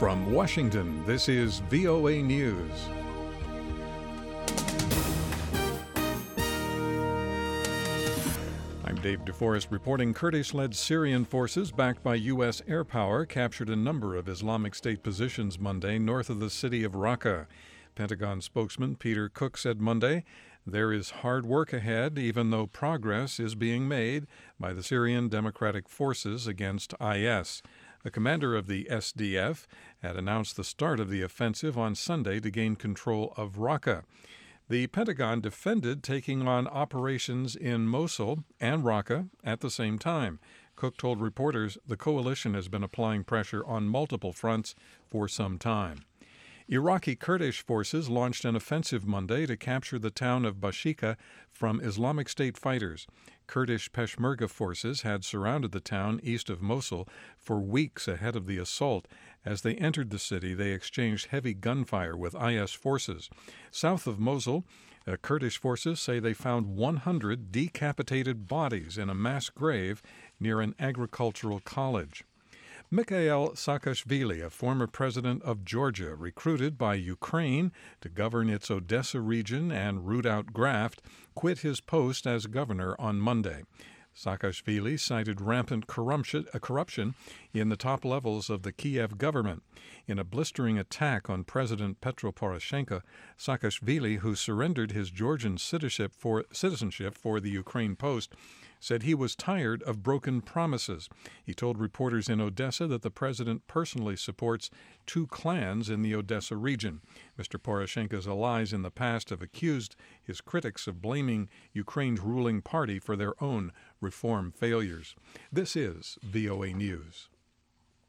From Washington, this is VOA News. I'm Dave DeForest reporting Kurdish-led Syrian forces backed by U.S. air power captured a number of Islamic State positions Monday north of the city of Raqqa. Pentagon spokesman Peter Cook said Monday, "There is hard work ahead, even though progress is being made by the Syrian Democratic Forces against IS." The commander of the SDF had announced the start of the offensive on Sunday to gain control of Raqqa. The Pentagon defended taking on operations in Mosul and Raqqa at the same time. Cook told reporters the coalition has been applying pressure on multiple fronts for some time. Iraqi Kurdish forces launched an offensive Monday to capture the town of Bashika from Islamic State fighters. Kurdish Peshmerga forces had surrounded the town east of Mosul for weeks ahead of the assault. As they entered the city, they exchanged heavy gunfire with IS forces. South of Mosul, Kurdish forces say they found 100 decapitated bodies in a mass grave near an agricultural college. Mikhail Saakashvili, a former president of Georgia, recruited by Ukraine to govern its Odessa region and root out graft, quit his post as governor on Monday. Saakashvili cited rampant corruption in the top levels of the Kiev government. In a blistering attack on President Petro Poroshenko, Saakashvili, who surrendered his Georgian citizenship for the Ukraine post, said he was tired of broken promises. He told reporters in Odessa that the president personally supports two clans in the Odessa region. Mr. Poroshenko's allies in the past have accused his critics of blaming Ukraine's ruling party for their own reform failures. This is VOA News.